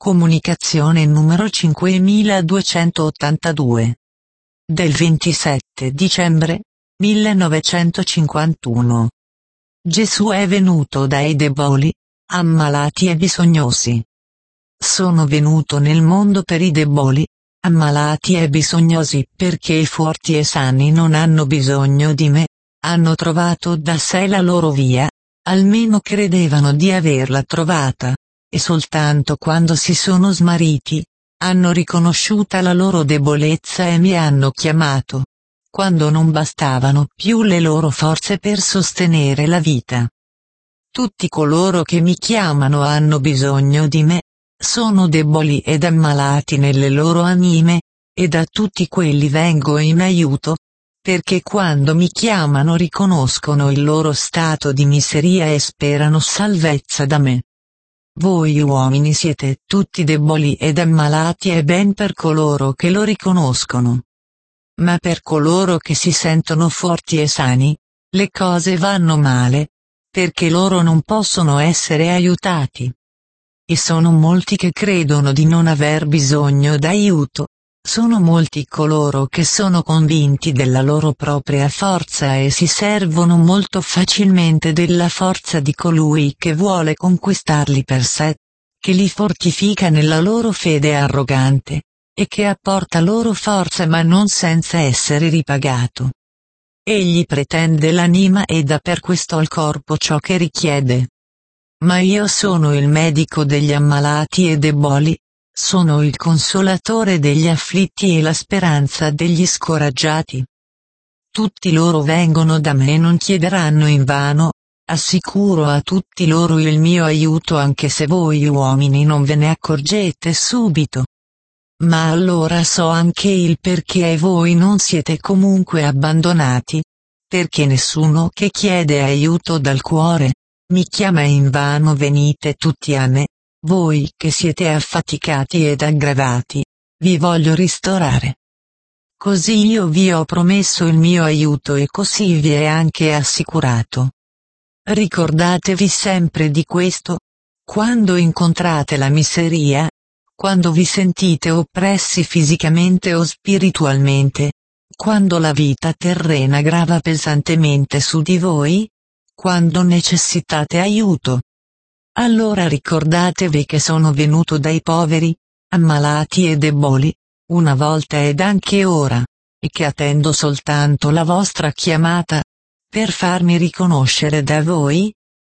Comunicazione numero 5282. Del 27 dicembre 1951. Gesù è venuto dai deboli, ammalati e bisognosi. Sono venuto nel mondo per i deboli, ammalati e bisognosi perché i forti e sani non hanno bisogno di me, hanno trovato da sé la loro via, almeno credevano di averla trovata, e soltanto quando si sono smarriti, hanno riconosciuta la loro debolezza e mi hanno chiamato, quando non bastavano più le loro forze per sostenere la vita. Tutti coloro che mi chiamano hanno bisogno di me, sono deboli ed ammalati nelle loro anime, e da tutti quelli vengo in aiuto, perché quando mi chiamano riconoscono il loro stato di miseria e sperano salvezza da me. Voi uomini siete tutti deboli ed ammalati e ben per coloro che lo riconoscono. Ma per coloro che si sentono forti e sani, le cose vanno male, perché loro non possono essere aiutati. E sono molti che credono di non aver bisogno d'aiuto, sono molti coloro che sono convinti della loro propria forza e si servono molto facilmente della forza di colui che vuole conquistarli per sé, che li fortifica nella loro fede arrogante, e che apporta loro forza ma non senza essere ripagato. Egli pretende l'anima e dà per questo al corpo ciò che richiede. Ma io sono il medico degli ammalati e deboli, sono il consolatore degli afflitti e la speranza degli scoraggiati. Tutti loro vengono da me e non chiederanno invano, assicuro a tutti loro il mio aiuto anche se voi uomini non ve ne accorgete subito. Ma allora so anche il perché voi non siete comunque abbandonati, perché nessuno che chiede aiuto dal cuore, mi chiama invano. Venite tutti a me, voi che siete affaticati ed aggravati, vi voglio ristorare. Così io vi ho promesso il mio aiuto e così vi è anche assicurato. Ricordatevi sempre di questo, quando incontrate la miseria, quando vi sentite oppressi fisicamente o spiritualmente, quando la vita terrena grava pesantemente su di voi, quando necessitate aiuto. Allora ricordatevi che sono venuto dai poveri, ammalati e deboli, una volta ed anche ora, e che attendo soltanto la vostra chiamata, per farmi riconoscere da voi?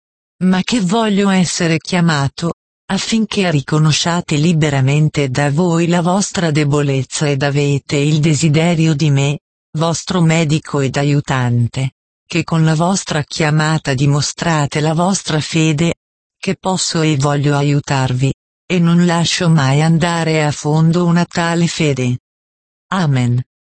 Ma che voglio essere chiamato, affinché riconosciate liberamente da voi la vostra debolezza ed avete il desiderio di me, vostro medico ed aiutante, che con la vostra chiamata dimostrate la vostra fede, che posso e voglio aiutarvi, e non lascio mai andare a fondo una tale fede. Amen.